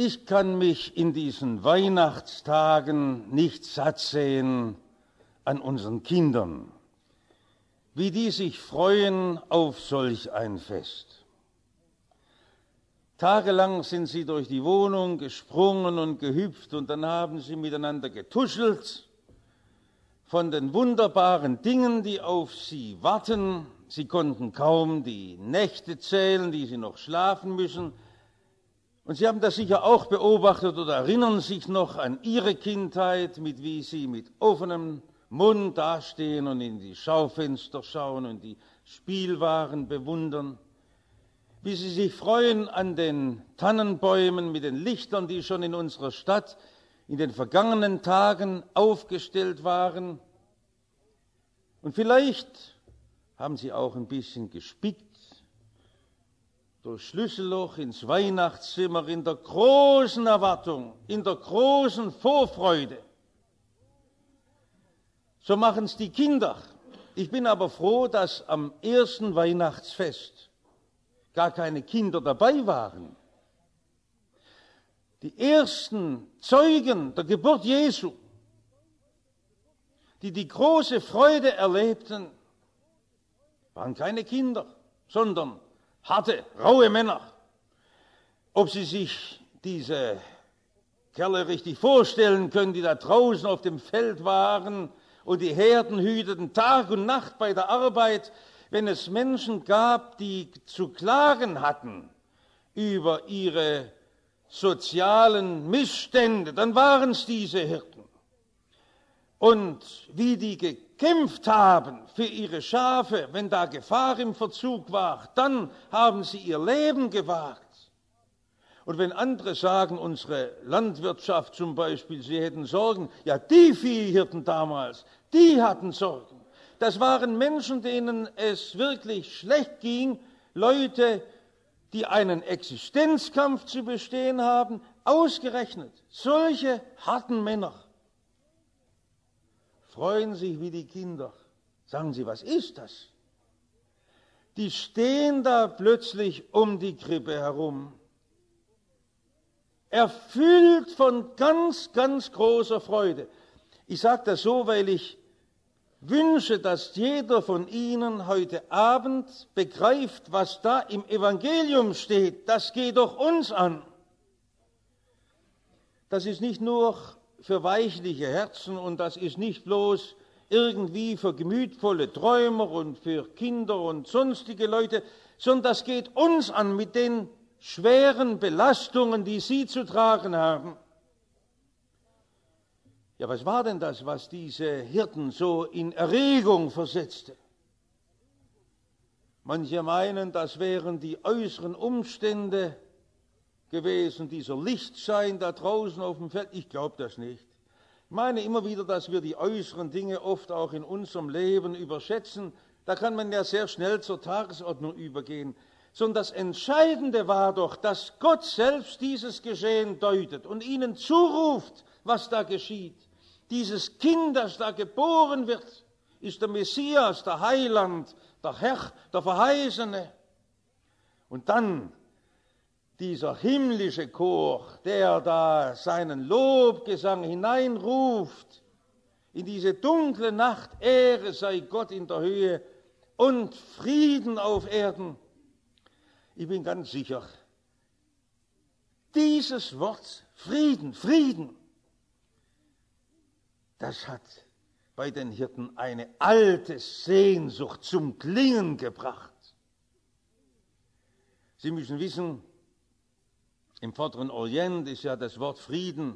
Ich kann mich in diesen Weihnachtstagen nicht satt sehen an unseren Kindern, wie die sich freuen auf solch ein Fest. Tagelang sind sie durch die Wohnung gesprungen und gehüpft und dann haben sie miteinander getuschelt von den wunderbaren Dingen, die auf sie warten. Sie konnten kaum die Nächte zählen, die sie noch schlafen müssen. Und Sie haben das sicher auch beobachtet oder erinnern sich noch an Ihre Kindheit, wie Sie mit offenem Mund dastehen und in die Schaufenster schauen und die Spielwaren bewundern. Wie Sie sich freuen an den Tannenbäumen mit den Lichtern, die schon in unserer Stadt in den vergangenen Tagen aufgestellt waren. Und vielleicht haben Sie auch ein bisschen gespickt durch Schlüsselloch ins Weihnachtszimmer in der großen Erwartung, in der großen Vorfreude. So machen es die Kinder. Ich bin aber froh, dass am ersten Weihnachtsfest gar keine Kinder dabei waren. Die ersten Zeugen der Geburt Jesu, die die große Freude erlebten, waren keine Kinder, sondern harte, raue Männer. Ob Sie sich diese Kerle richtig vorstellen können, die da draußen auf dem Feld waren und die Herden hüteten Tag und Nacht bei der Arbeit, wenn es Menschen gab, die zu klagen hatten über ihre sozialen Missstände, dann waren es diese Hirten. Und wie die gekämpft haben für ihre Schafe, wenn da Gefahr im Verzug war, dann haben sie ihr Leben gewagt. Und wenn andere sagen, unsere Landwirtschaft zum Beispiel, sie hätten Sorgen, ja, die Viehhirten damals, die hatten Sorgen. Das waren Menschen, denen es wirklich schlecht ging, Leute, die einen Existenzkampf zu bestehen haben, ausgerechnet solche harten Männer freuen sich wie die Kinder. Sagen Sie, was ist das? Die stehen da plötzlich um die Krippe herum, erfüllt von ganz, ganz großer Freude. Ich sage das so, weil ich wünsche, dass jeder von Ihnen heute Abend begreift, was da im Evangelium steht. Das geht doch uns an. Das ist nicht nur für weichliche Herzen und das ist nicht bloß irgendwie für gemütvolle Träumer und für Kinder und sonstige Leute, sondern das geht uns an mit den schweren Belastungen, die Sie zu tragen haben. Ja, was war denn das, was diese Hirten so in Erregung versetzte? Manche meinen, das wären die äußeren Umstände gewesen, dieser Lichtschein da draußen auf dem Feld. Ich glaube das nicht. Ich meine immer wieder, dass wir die äußeren Dinge oft auch in unserem Leben überschätzen. Da kann man ja sehr schnell zur Tagesordnung übergehen. Sondern das Entscheidende war doch, dass Gott selbst dieses Geschehen deutet und ihnen zuruft, was da geschieht. Dieses Kind, das da geboren wird, ist der Messias, der Heiland, der Herr, der Verheißene. Und dann dieser himmlische Chor, der da seinen Lobgesang hineinruft in diese dunkle Nacht, Ehre sei Gott in der Höhe und Frieden auf Erden. Ich bin ganz sicher, dieses Wort Frieden, Frieden, das hat bei den Hirten eine alte Sehnsucht zum Klingen gebracht. Sie müssen wissen, im Vorderen Orient ist ja das Wort Frieden,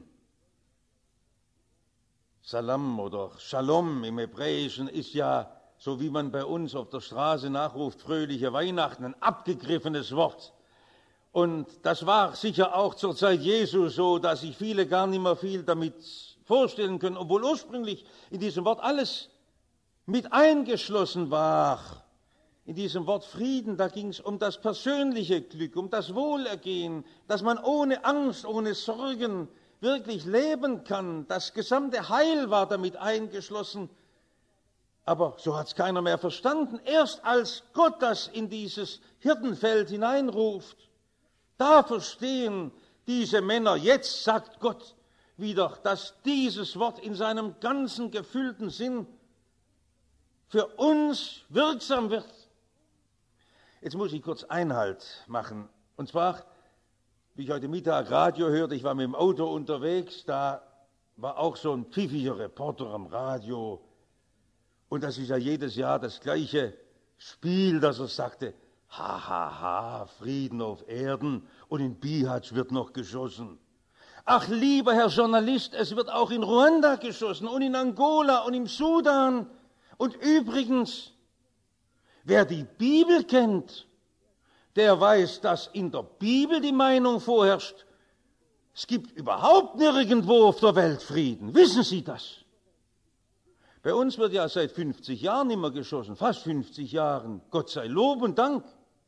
Salam oder Shalom im Hebräischen, ist ja, so wie man bei uns auf der Straße nachruft, fröhliche Weihnachten, ein abgegriffenes Wort. Und das war sicher auch zur Zeit Jesu so, dass sich viele gar nicht mehr viel damit vorstellen können, obwohl ursprünglich in diesem Wort alles mit eingeschlossen war. In diesem Wort Frieden, da ging es um das persönliche Glück, um das Wohlergehen, dass man ohne Angst, ohne Sorgen wirklich leben kann. Das gesamte Heil war damit eingeschlossen. Aber so hat es keiner mehr verstanden. Erst als Gott das in dieses Hirtenfeld hineinruft, da verstehen diese Männer, jetzt sagt Gott wieder, dass dieses Wort in seinem ganzen gefüllten Sinn für uns wirksam wird. Jetzt muss ich kurz Einhalt machen. Und zwar, wie ich heute Mittag Radio hörte, ich war mit dem Auto unterwegs, da war auch so ein pfiffiger Reporter am Radio. Und das ist ja jedes Jahr das gleiche Spiel, dass er sagte, ha, ha, ha, Frieden auf Erden und in Bihać wird noch geschossen. Ach, lieber Herr Journalist, es wird auch in Ruanda geschossen und in Angola und im Sudan. Und übrigens, wer die Bibel kennt, der weiß, dass in der Bibel die Meinung vorherrscht, es gibt überhaupt nirgendwo auf der Welt Frieden. Wissen Sie das? Bei uns wird ja seit 50 Jahren immer geschossen, fast 50 Jahren. Gott sei Lob und Dank.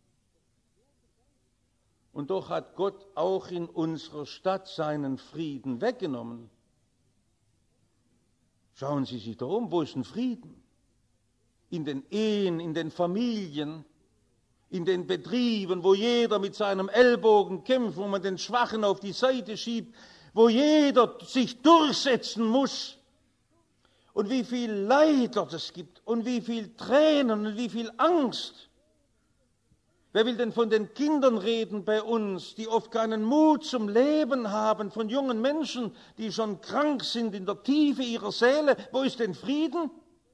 Und doch hat Gott auch in unserer Stadt seinen Frieden weggenommen. Schauen Sie sich doch um, wo ist ein Frieden? In den Ehen, in den Familien, in den Betrieben, wo jeder mit seinem Ellbogen kämpft, wo man den Schwachen auf die Seite schiebt, wo jeder sich durchsetzen muss. Und wie viel Leid dort es gibt und wie viel Tränen und wie viel Angst. Wer will denn von den Kindern reden bei uns, die oft keinen Mut zum Leben haben, von jungen Menschen, die schon krank sind in der Tiefe ihrer Seele? Wo ist denn Frieden?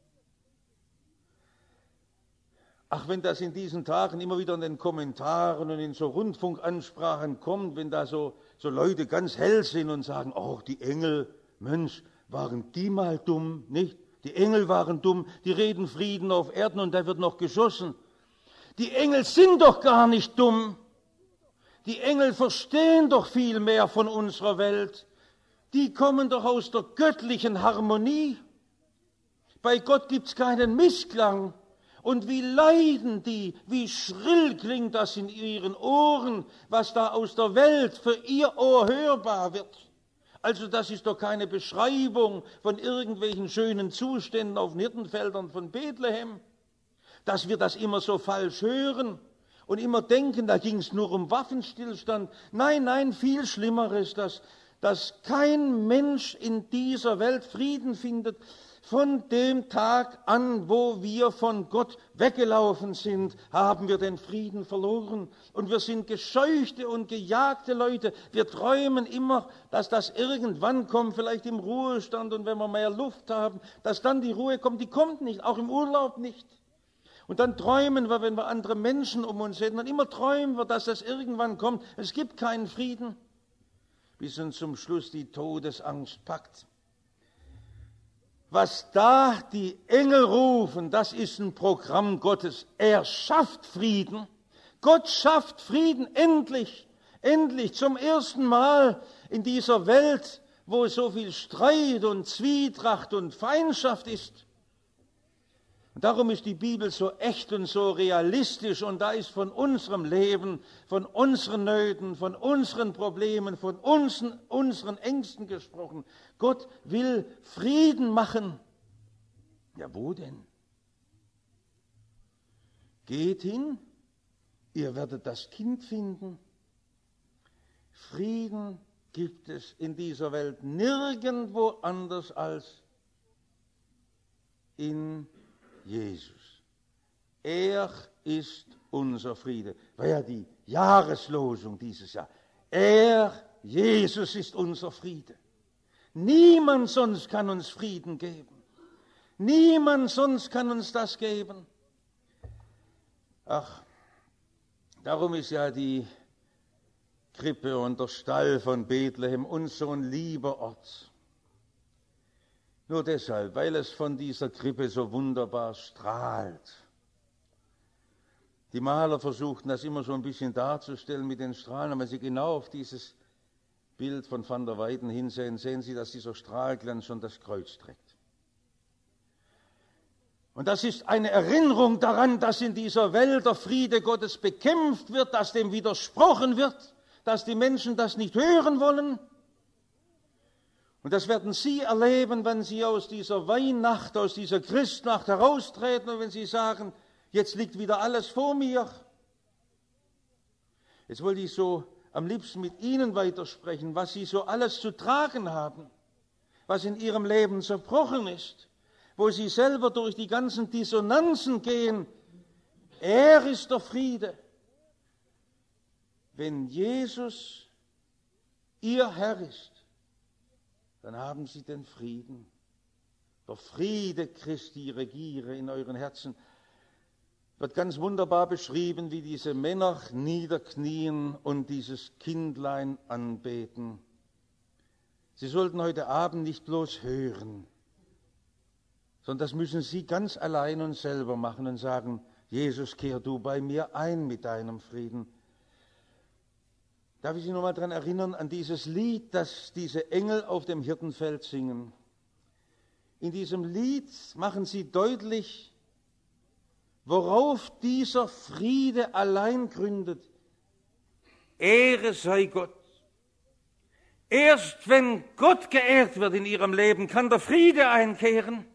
Ach, wenn das in diesen Tagen immer wieder in den Kommentaren und in so Rundfunkansprachen kommt, wenn da so Leute ganz hell sind und sagen, oh, die Engel, Mensch, waren die mal dumm, nicht? Die Engel waren dumm, die reden Frieden auf Erden und da wird noch geschossen. Die Engel sind doch gar nicht dumm. Die Engel verstehen doch viel mehr von unserer Welt. Die kommen doch aus der göttlichen Harmonie. Bei Gott gibt's keinen Missklang. Und wie leiden die, wie schrill klingt das in ihren Ohren, was da aus der Welt für ihr Ohr hörbar wird. Also das ist doch keine Beschreibung von irgendwelchen schönen Zuständen auf den Hirtenfeldern von Bethlehem. Dass wir das immer so falsch hören und immer denken, da ging es nur um Waffenstillstand. Nein, nein, viel schlimmer ist das, dass kein Mensch in dieser Welt Frieden findet. Von dem Tag an, wo wir von Gott weggelaufen sind, haben wir den Frieden verloren. Und wir sind gescheuchte und gejagte Leute. Wir träumen immer, dass das irgendwann kommt, vielleicht im Ruhestand und wenn wir mehr Luft haben, dass dann die Ruhe kommt. Die kommt nicht, auch im Urlaub nicht. Und dann träumen wir, wenn wir andere Menschen um uns sehen, dann immer träumen wir, dass das irgendwann kommt. Es gibt keinen Frieden, bis uns zum Schluss die Todesangst packt. Was da die Engel rufen, das ist ein Programm Gottes. Er schafft Frieden. Gott schafft Frieden, endlich, endlich, zum ersten Mal in dieser Welt, wo so viel Streit und Zwietracht und Feindschaft ist. Und darum ist die Bibel so echt und so realistisch und da ist von unserem Leben, von unseren Nöten, von unseren Problemen, von unseren Ängsten gesprochen. Gott will Frieden machen. Ja, wo denn? Geht hin, ihr werdet das Kind finden. Frieden gibt es in dieser Welt nirgendwo anders als in Jesus. Er ist unser Friede. War ja die Jahreslosung dieses Jahr. Jesus ist unser Friede. Niemand sonst kann uns Frieden geben. Niemand sonst kann uns das geben. Ach, darum ist ja die Krippe und der Stall von Bethlehem uns so ein lieber Ort. Nur deshalb, weil es von dieser Krippe so wunderbar strahlt. Die Maler versuchten das immer so ein bisschen darzustellen mit den Strahlen, aber wenn Sie genau auf dieses Bild von Van der Weyden hinsehen, sehen Sie, dass dieser Strahlglanz schon das Kreuz trägt. Und das ist eine Erinnerung daran, dass in dieser Welt der Friede Gottes bekämpft wird, dass dem widersprochen wird, dass die Menschen das nicht hören wollen. Und das werden Sie erleben, wenn Sie aus dieser Weihnacht, aus dieser Christnacht heraustreten und wenn Sie sagen, jetzt liegt wieder alles vor mir. Jetzt wollte ich so am liebsten mit Ihnen weitersprechen, was Sie so alles zu tragen haben, was in Ihrem Leben zerbrochen ist, wo Sie selber durch die ganzen Dissonanzen gehen. Er ist der Friede. Wenn Jesus Ihr Herr ist, dann haben Sie den Frieden. Der Friede Christi regiere in euren Herzen. Wird ganz wunderbar beschrieben, wie diese Männer niederknien und dieses Kindlein anbeten. Sie sollten heute Abend nicht bloß hören, sondern das müssen Sie ganz allein und selber machen und sagen, Jesus, kehr du bei mir ein mit deinem Frieden. Darf ich Sie noch mal daran erinnern, an dieses Lied, das diese Engel auf dem Hirtenfeld singen? In diesem Lied machen sie deutlich, worauf dieser Friede allein gründet. Ehre sei Gott. Erst wenn Gott geehrt wird in ihrem Leben, kann der Friede einkehren.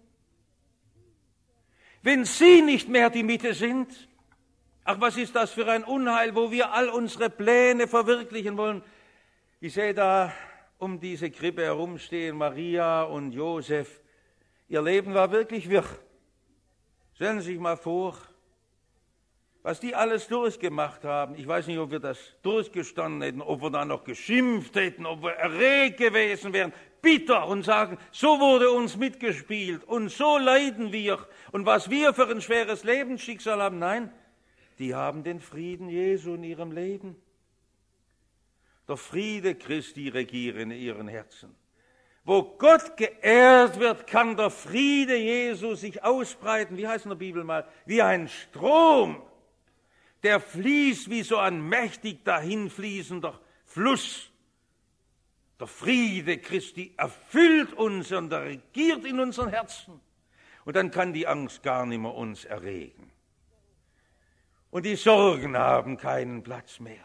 Wenn Sie nicht mehr die Mitte sind, ach, was ist das für ein Unheil, wo wir all unsere Pläne verwirklichen wollen. Ich sehe da um diese Krippe herumstehen Maria und Josef. Ihr Leben war wirklich wirr. Stellen Sie sich mal vor, was die alles durchgemacht haben. Ich weiß nicht, ob wir das durchgestanden hätten, ob wir da noch geschimpft hätten, ob wir erregt gewesen wären, bitter und sagen, so wurde uns mitgespielt und so leiden wir. Und was wir für ein schweres Lebensschicksal haben, nein, die haben den Frieden Jesu in ihrem Leben. Der Friede Christi regiere in ihren Herzen. Wo Gott geehrt wird, kann der Friede Jesu sich ausbreiten, wie heißt in der Bibel mal, wie ein Strom, der fließt wie so ein mächtig dahinfließender Fluss. Der Friede Christi erfüllt uns und er regiert in unseren Herzen. Und dann kann die Angst gar nicht mehr uns erregen. Und die Sorgen haben keinen Platz mehr.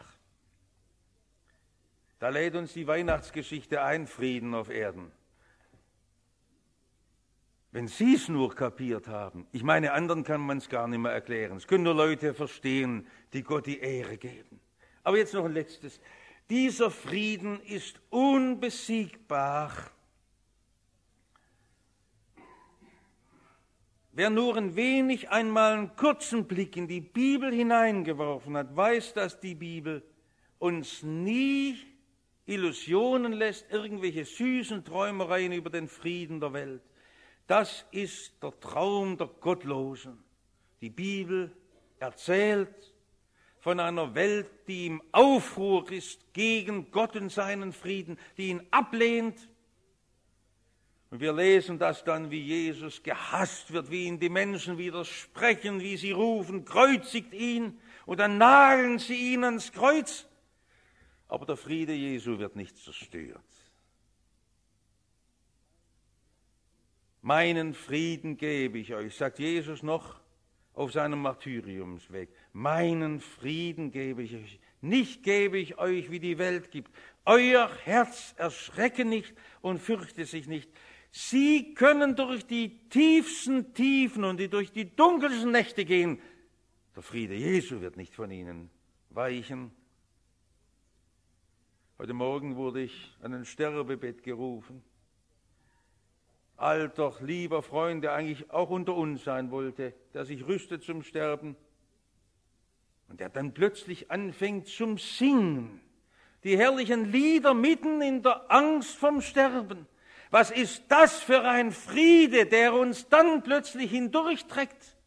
Da lädt uns die Weihnachtsgeschichte ein, Frieden auf Erden. Wenn Sie es nur kapiert haben, ich meine, anderen kann man es gar nicht mehr erklären. Es können nur Leute verstehen, die Gott die Ehre geben. Aber jetzt noch ein letztes. Dieser Frieden ist unbesiegbar. Wer nur ein wenig einmal einen kurzen Blick in die Bibel hineingeworfen hat, weiß, dass die Bibel uns nie Illusionen lässt, irgendwelche süßen Träumereien über den Frieden der Welt. Das ist der Traum der Gottlosen. Die Bibel erzählt von einer Welt, die im Aufruhr ist gegen Gott und seinen Frieden, die ihn ablehnt. Und wir lesen das dann, wie Jesus gehasst wird, wie ihn die Menschen widersprechen, wie sie rufen, kreuzigt ihn, und dann nageln sie ihn ans Kreuz. Aber der Friede Jesu wird nicht zerstört. Meinen Frieden gebe ich euch, sagt Jesus noch auf seinem Martyriumsweg. Meinen Frieden gebe ich euch. Nicht gebe ich euch, wie die Welt gibt. Euer Herz erschrecke nicht und fürchte sich nicht. Sie können durch die tiefsten Tiefen und durch die dunkelsten Nächte gehen. Der Friede Jesu wird nicht von ihnen weichen. Heute Morgen wurde ich an ein Sterbebett gerufen. Alter, lieber Freund, der eigentlich auch unter uns sein wollte, der sich rüstet zum Sterben und der dann plötzlich anfängt zum Singen. Die herrlichen Lieder mitten in der Angst vom Sterben. Was ist das für ein Friede, der uns dann plötzlich hindurchträgt?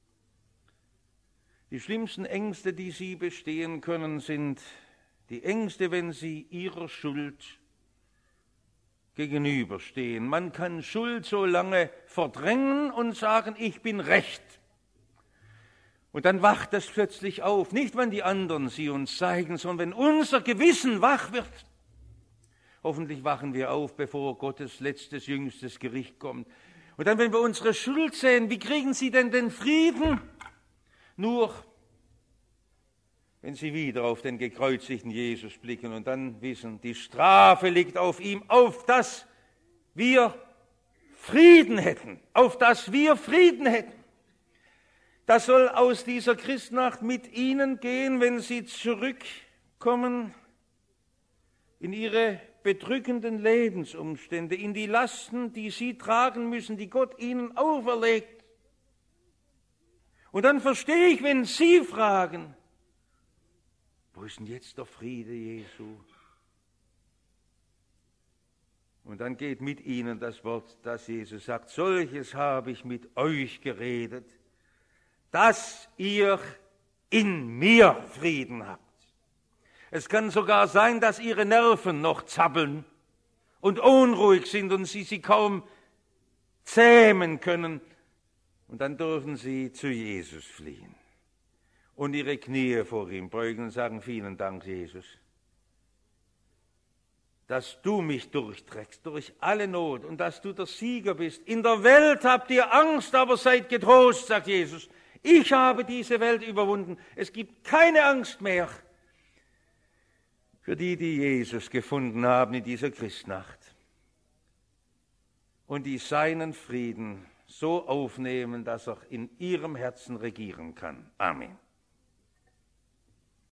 Die schlimmsten Ängste, die Sie bestehen können, sind die Ängste, wenn sie ihrer Schuld gegenüberstehen. Man kann Schuld so lange verdrängen und sagen, ich bin recht. Und dann wacht das plötzlich auf. Nicht, wenn die anderen sie uns zeigen, sondern wenn unser Gewissen wach wird. Hoffentlich wachen wir auf, bevor Gottes letztes, jüngstes Gericht kommt. Und dann, wenn wir unsere Schuld sehen, wie kriegen Sie denn den Frieden? Nur, wenn Sie wieder auf den gekreuzigten Jesus blicken und dann wissen, die Strafe liegt auf ihm, auf dass wir Frieden hätten, auf dass wir Frieden hätten. Das soll aus dieser Christnacht mit Ihnen gehen, wenn Sie zurückkommen in ihre bedrückenden Lebensumstände, in die Lasten, die sie tragen müssen, die Gott ihnen auferlegt. Und dann verstehe ich, wenn sie fragen, wo ist denn jetzt der Friede Jesu? Und dann geht mit ihnen das Wort, das Jesus sagt, solches habe ich mit euch geredet, dass ihr in mir Frieden habt. Es kann sogar sein, dass ihre Nerven noch zappeln und unruhig sind und sie kaum zähmen können. Und dann dürfen sie zu Jesus fliehen und ihre Knie vor ihm beugen und sagen, vielen Dank, Jesus, dass du mich durchträgst durch alle Not und dass du der Sieger bist. In der Welt habt ihr Angst, aber seid getrost, sagt Jesus. Ich habe diese Welt überwunden. Es gibt keine Angst mehr für die Jesus gefunden haben in dieser Christnacht und die seinen Frieden so aufnehmen, dass er in ihrem Herzen regieren kann. Amen.